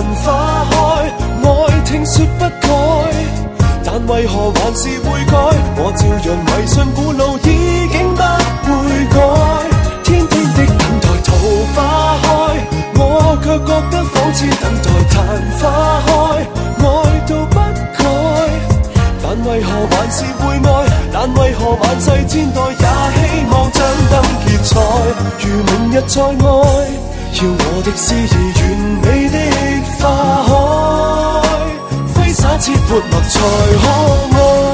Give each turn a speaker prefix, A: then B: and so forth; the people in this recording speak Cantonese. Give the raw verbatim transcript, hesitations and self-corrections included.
A: 花開，愛聽說不改，但為何還是會改？我照樣迷信古老已經不會改，天天的等待桃花開，我卻覺得仿似等待曇花開，愛到不改，但為何還是會愛？但為何萬世千代也希望將燈結彩？如明日再愛，要我的詩意完美的花開，揮灑切潑墨才可愛。